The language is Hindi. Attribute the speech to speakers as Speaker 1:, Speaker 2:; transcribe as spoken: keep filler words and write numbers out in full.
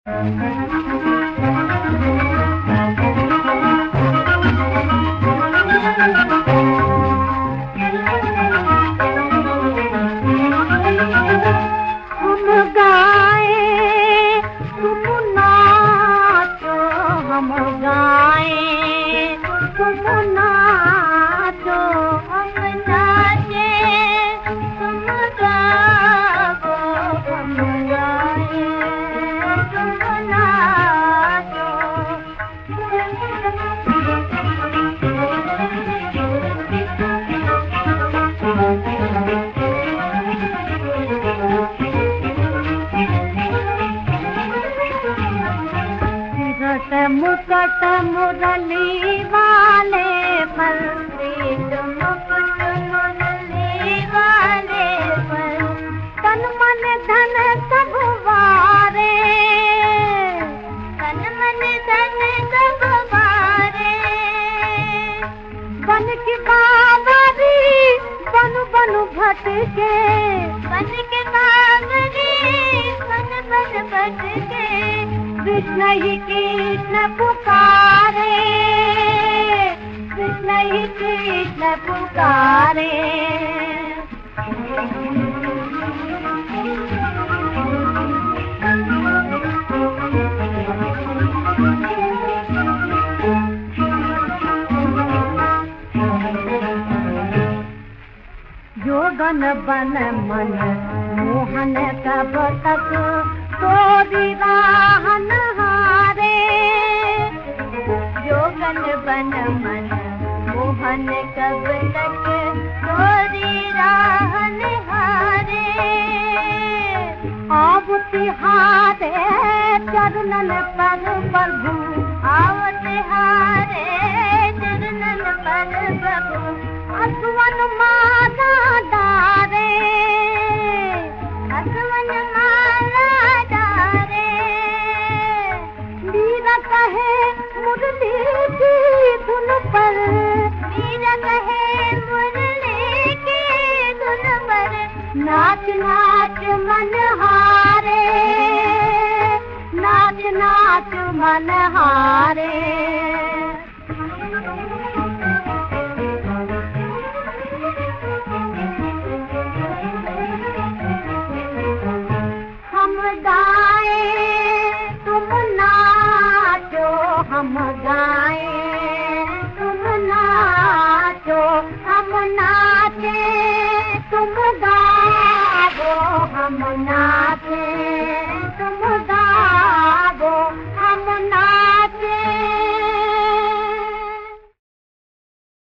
Speaker 1: मुकट मुरली वाले पर मुकुट मुरली वाले पर तन मन धन सब वारे, तन मन धन सब वारे। बन की बावरी बनु बनु भटके, बन के बावरी बन बन भटके। कृष्ण ही कृष्ण पुकारे, कृष्ण ही कृष्ण पुकारे। जोगन बन मन मोहन कब तक तोरी राह नहारे। जोगन बन मन मोहन कब तक तोरी राह निहारे। आव तिहारे चरणन पर प्रभु, आव तिहारे चरणन पर प्रभु। असवन माला डारे, असवन माला डारे। मीरा कहे मुरली की धुन पर, मीरा कहे मुरली की धुन पर। नाच नाच मन हारे, नाच नाच मन हारे। हम गाए तुम नाचो, हम नाचे तुम गाओ, हम नाचे